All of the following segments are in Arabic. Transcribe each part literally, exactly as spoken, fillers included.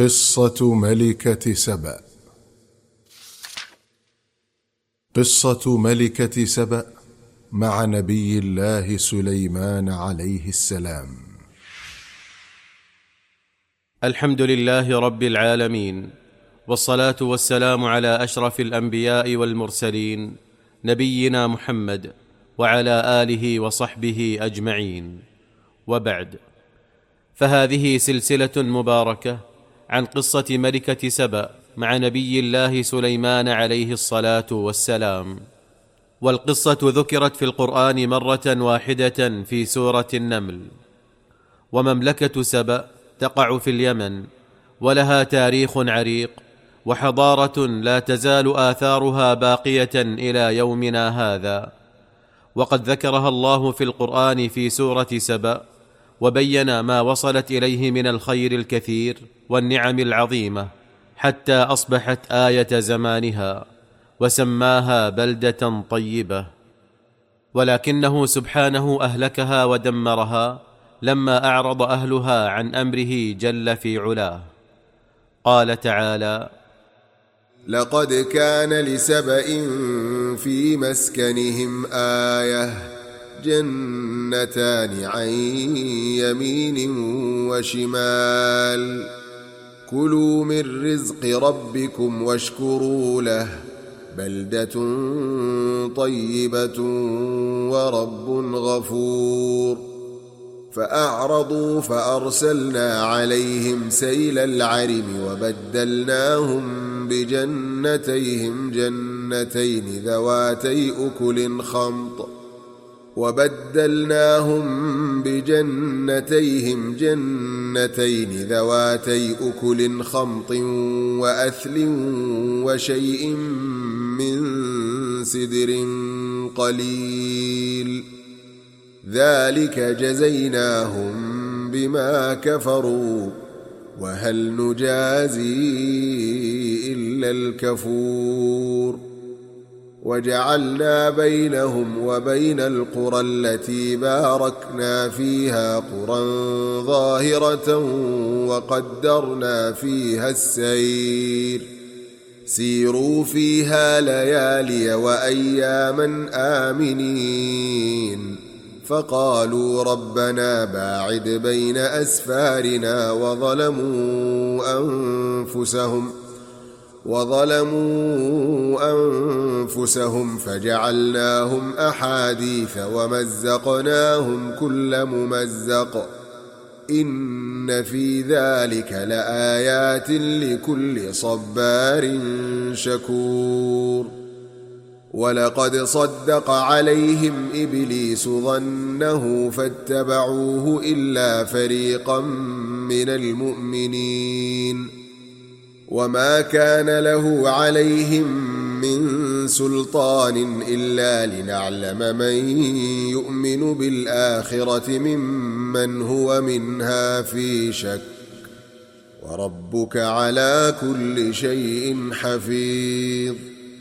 قصة ملكة سبأ. قصة ملكة سبأ مع نبي الله سليمان عليه السلام. الحمد لله رب العالمين، والصلاة والسلام على أشرف الأنبياء والمرسلين نبينا محمد وعلى آله وصحبه أجمعين، وبعد، فهذه سلسلة مباركة عن قصة ملكة سبأ مع نبي الله سليمان عليه الصلاة والسلام. والقصة ذكرت في القرآن مرة واحدة في سورة النمل. ومملكة سبأ تقع في اليمن، ولها تاريخ عريق وحضارة لا تزال آثارها باقية إلى يومنا هذا، وقد ذكرها الله في القرآن في سورة سبأ، وبين ما وصلت إليه من الخير الكثير والنعم العظيمة حتى أصبحت آية زمانها، وسماها بلدة طيبة. ولكنه سبحانه أهلكها ودمرها لما أعرض أهلها عن أمره جل في علاه. قال تعالى: لقد كان لسبإ في مسكنهم آية جنتان عن يمين وشمال كلوا من رزق ربكم واشكروا له بلدة طيبة ورب غفور. فأعرضوا فأرسلنا عليهم سيل العرم وبدلناهم بجنتيهم جنتين ذواتي أكل خمط وبدلناهم بجنتيهم جنتين ذواتي أكل خمط وأثل وشيء من سدر قليل ذلك جزيناهم بما كفروا وهل نجازي إلا الكفور. وجعلنا بينهم وبين القرى التي باركنا فيها قرى ظاهرة وقدرنا فيها السير سيروا فيها ليالي وأياما آمنين. فقالوا ربنا باعد بين أسفارنا وظلموا أنفسهم وظلموا أنفسهم فجعلناهم أحاديث ومزقناهم كل ممزق إن في ذلك لآيات لكل صبار شكور. ولقد صدق عليهم إبليس ظنه فاتبعوه إلا فريقا من المؤمنين وما كان له عليهم من سلطان إلا لنعلم من يؤمن بالآخرة ممن هو منها في شك وربك على كل شيء حفيظ.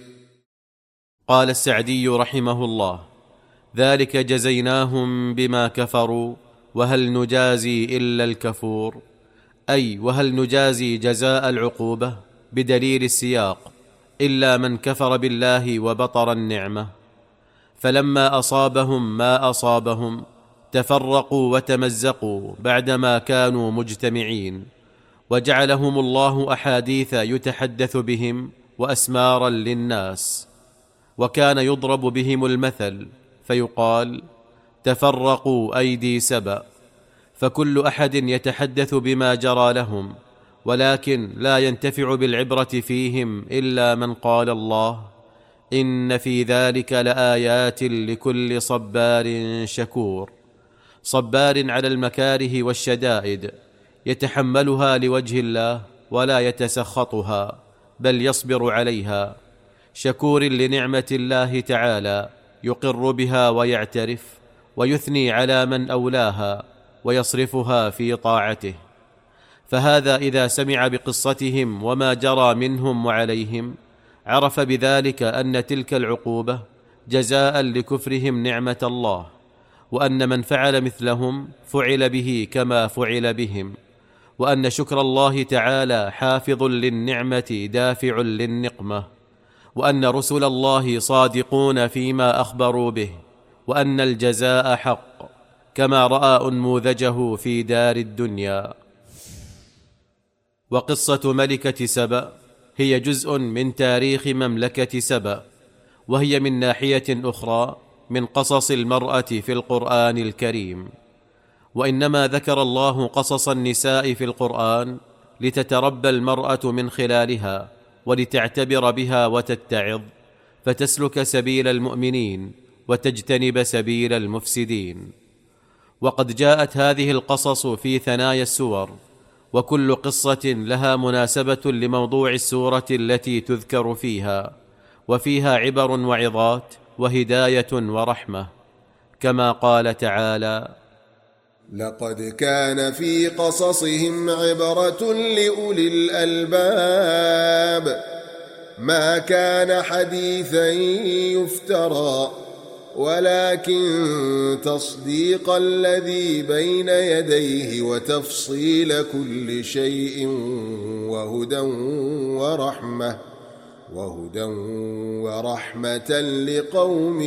قال السعدي رحمه الله: ذلك جزيناهم بما كفروا وهل نجازي إلا الكفور، أي وهل نجازي جزاء العقوبة بدليل السياق إلا من كفر بالله وبطر النعمة. فلما أصابهم ما أصابهم تفرقوا وتمزقوا بعدما كانوا مجتمعين، وجعلهم الله أحاديث يتحدث بهم وأسمارا للناس. وكان يضرب بهم المثل فيقال: تفرقوا أيدي سبأ، فكل أحد يتحدث بما جرى لهم، ولكن لا ينتفع بالعبرة فيهم إلا من قال الله: إن في ذلك لآيات لكل صبار شكور. صبار على المكاره والشدائد يتحملها لوجه الله ولا يتسخطها بل يصبر عليها، شكور لنعمة الله تعالى يقر بها ويعترف ويثني على من أولاها ويصرفها في طاعته. فهذا إذا سمع بقصتهم وما جرى منهم وعليهم عرف بذلك أن تلك العقوبة جزاء لكفرهم نعمة الله، وأن من فعل مثلهم فعل به كما فعل بهم، وأن شكر الله تعالى حافظ للنعمة دافع للنقمة، وأن رسل الله صادقون فيما أخبروا به، وأن الجزاء حق، كما رأى أنموذجه في دار الدنيا. وقصة ملكة سبأ هي جزء من تاريخ مملكة سبأ، وهي من ناحية أخرى من قصص المرأة في القرآن الكريم. وإنما ذكر الله قصص النساء في القرآن لتتربى المرأة من خلالها، ولتعتبر بها وتتعظ، فتسلك سبيل المؤمنين وتجتنب سبيل المفسدين. وقد جاءت هذه القصص في ثنايا السور، وكل قصة لها مناسبة لموضوع السورة التي تذكر فيها، وفيها عبر وعظات وهداية ورحمة، كما قال تعالى: لقد كان في قصصهم عبرة لأولي الألباب ما كان حديثا يفترى ولكن تصديق الذي بين يديه وتفصيل كل شيء وهدى ورحمة وهدى ورحمة لقوم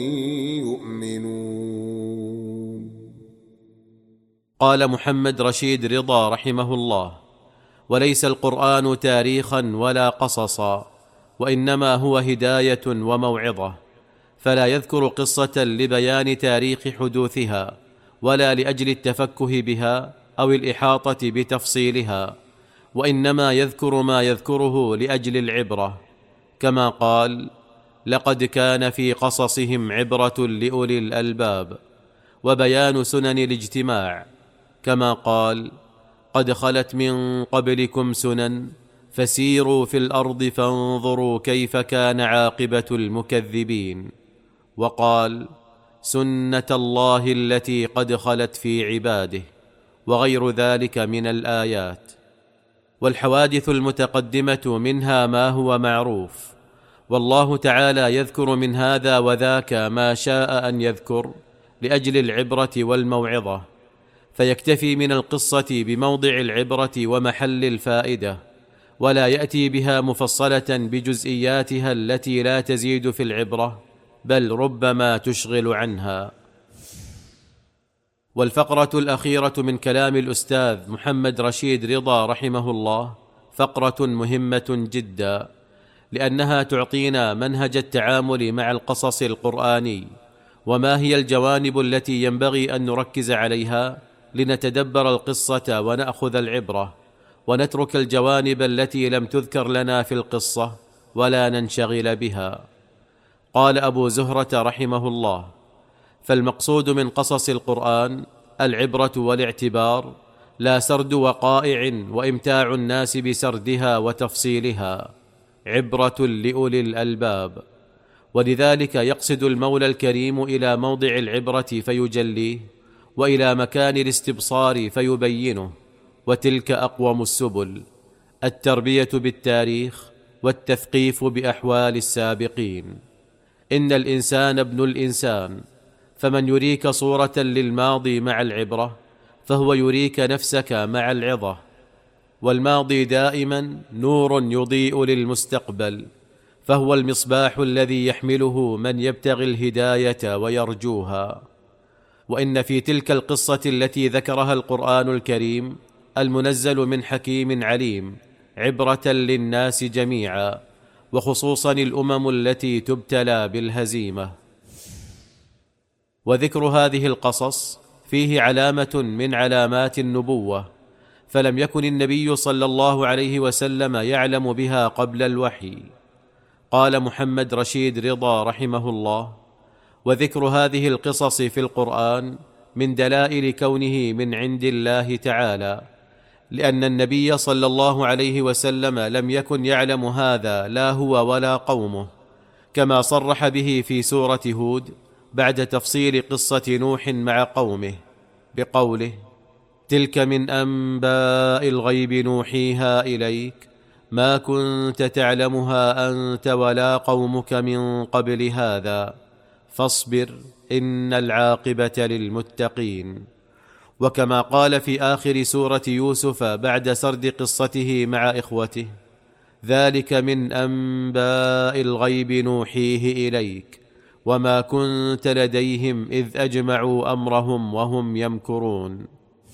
يؤمنون. قال محمد رشيد رضا رحمه الله: وليس القرآن تاريخا ولا قصصا، وإنما هو هداية وموعظة، فلا يذكر قصة لبيان تاريخ حدوثها، ولا لأجل التفكه بها أو الإحاطة بتفصيلها، وإنما يذكر ما يذكره لأجل العبرة، كما قال: لقد كان في قصصهم عبرة لأولي الألباب، وبيان سنن الاجتماع، كما قال: قد خلت من قبلكم سنن فسيروا في الأرض فانظروا كيف كان عاقبة المكذبين. وقال: سنة الله التي قد خلت في عباده، وغير ذلك من الآيات. والحوادث المتقدمة منها ما هو معروف، والله تعالى يذكر من هذا وذاك ما شاء أن يذكر لأجل العبرة والموعظة، فيكتفي من القصة بموضع العبرة ومحل الفائدة، ولا يأتي بها مفصلة بجزئياتها التي لا تزيد في العبرة، بل ربما تشغل عنها. والفقرة الأخيرة من كلام الأستاذ محمد رشيد رضا رحمه الله فقرة مهمة جدا، لأنها تعطينا منهج التعامل مع القصص القرآني، وما هي الجوانب التي ينبغي أن نركز عليها لنتدبر القصة ونأخذ العبرة، ونترك الجوانب التي لم تذكر لنا في القصة ولا ننشغل بها. قال أبو زهرة رحمه الله: فالمقصود من قصص القرآن العبرة والاعتبار، لا سرد وقائع وإمتاع الناس بسردها وتفصيلها، عبرة لأولي الألباب. ولذلك يقصد المولى الكريم إلى موضع العبرة فيجليه، وإلى مكان الاستبصار فيبينه، وتلك أقوم السبل: التربية بالتاريخ، والتثقيف بأحوال السابقين. إن الإنسان ابن الإنسان، فمن يريك صورة للماضي مع العبرة فهو يريك نفسك مع العظة، والماضي دائما نور يضيء للمستقبل، فهو المصباح الذي يحمله من يبتغي الهداية ويرجوها. وإن في تلك القصة التي ذكرها القرآن الكريم المنزل من حكيم عليم عبرة للناس جميعا، وخصوصا الأمم التي تبتلى بالهزيمة. وذكر هذه القصص فيه علامة من علامات النبوة، فلم يكن النبي صلى الله عليه وسلم يعلم بها قبل الوحي. قال محمد رشيد رضا رحمه الله: وذكر هذه القصص في القرآن من دلائل كونه من عند الله تعالى، لأن النبي صلى الله عليه وسلم لم يكن يعلم هذا لا هو ولا قومه، كما صرح به في سورة هود بعد تفصيل قصة نوح مع قومه بقوله: تلك من أنباء الغيب نوحيها إليك ما كنت تعلمها أنت ولا قومك من قبل هذا فاصبر إن العاقبة للمتقين. وكما قال في آخر سورة يوسف بعد سرد قصته مع إخوته: ذلك من أنباء الغيب نوحيه إليك وما كنت لديهم إذ أجمعوا أمرهم وهم يمكرون.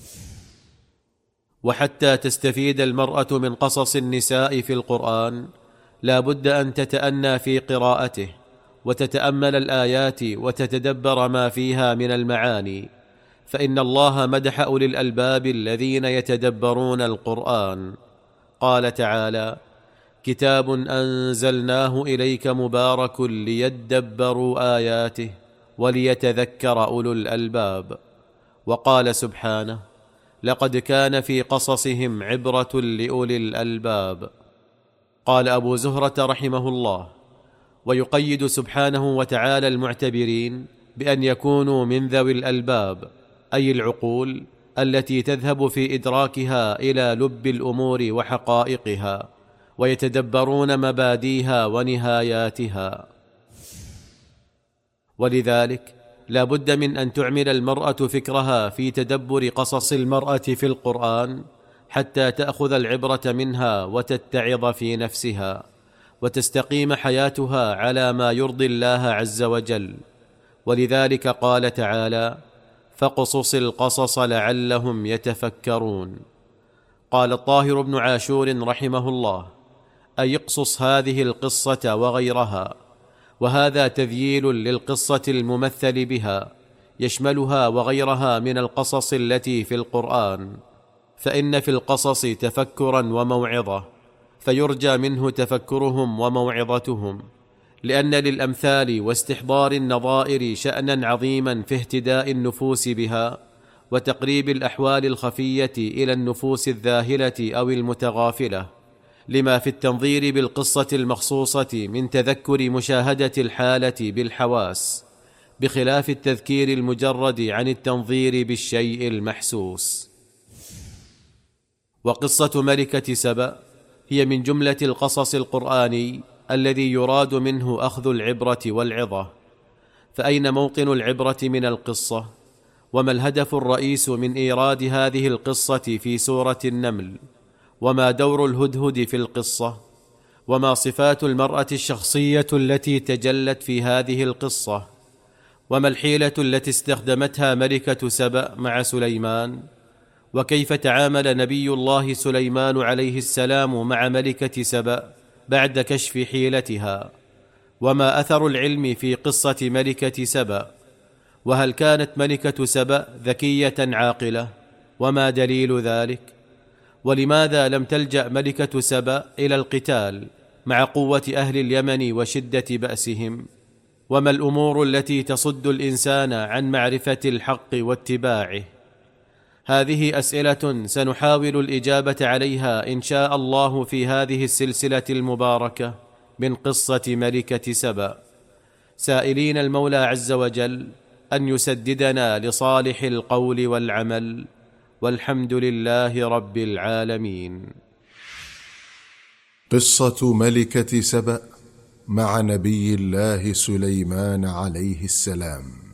وحتى تستفيد المرأة من قصص النساء في القرآن لا بد أن تتأنى في قراءته وتتأمل الآيات وتتدبر ما فيها من المعاني، فإن الله مدح أولي الألباب الذين يتدبرون القرآن. قال تعالى: كتاب أنزلناه إليك مبارك ليدبروا آياته وليتذكر أولو الألباب. وقال سبحانه: لقد كان في قصصهم عبرة لأولي الألباب. قال أبو زهرة رحمه الله: ويقيد سبحانه وتعالى المعتبرين بأن يكونوا من ذوي الألباب، أي العقول التي تذهب في إدراكها إلى لب الأمور وحقائقها، ويتدبرون مباديها ونهاياتها. ولذلك لا بد من أن تعمل المرأة فكرها في تدبر قصص المرأة في القرآن حتى تأخذ العبرة منها وتتعظ في نفسها، وتستقيم حياتها على ما يرضي الله عز وجل. ولذلك قال تعالى: فاقصص القصص لعلهم يتفكرون. قال الطاهر بن عاشور رحمه الله: أي اقصص هذه القصة وغيرها، وهذا تذييل للقصة الممثل بها يشملها وغيرها من القصص التي في القرآن، فإن في القصص تفكرا وموعظة، فيرجى منه تفكرهم وموعظتهم، لأن للأمثال واستحضار النظائر شأنا عظيما في اهتداء النفوس بها وتقريب الأحوال الخفية إلى النفوس الذاهلة أو المتغافلة، لما في التنظير بالقصة المخصوصة من تذكر مشاهدة الحالة بالحواس، بخلاف التذكير المجرد عن التنظير بالشيء المحسوس. وقصة ملكة سبأ هي من جملة القصص القرآني الذي يراد منه أخذ العبرة والعظة. فأين موطن العبرة من القصة؟ وما الهدف الرئيس من إيراد هذه القصة في سورة النمل؟ وما دور الهدهد في القصة؟ وما صفات المرأة الشخصية التي تجلت في هذه القصة؟ وما الحيلة التي استخدمتها ملكة سبأ مع سليمان؟ وكيف تعامل نبي الله سليمان عليه السلام مع ملكة سبأ بعد كشف حيلتها؟ وما أثر العلم في قصة ملكة سبأ؟ وهل كانت ملكة سبأ ذكية عاقلة؟ وما دليل ذلك؟ ولماذا لم تلجأ ملكة سبأ إلى القتال مع قوة أهل اليمن وشدة بأسهم؟ وما الأمور التي تصد الإنسان عن معرفة الحق واتباعه؟ هذه أسئلة سنحاول الإجابة عليها إن شاء الله في هذه السلسلة المباركة من قصة ملكة سبأ، سائلين المولى عز وجل أن يسددنا لصالح القول والعمل، والحمد لله رب العالمين. قصة ملكة سبأ مع نبي الله سليمان عليه السلام.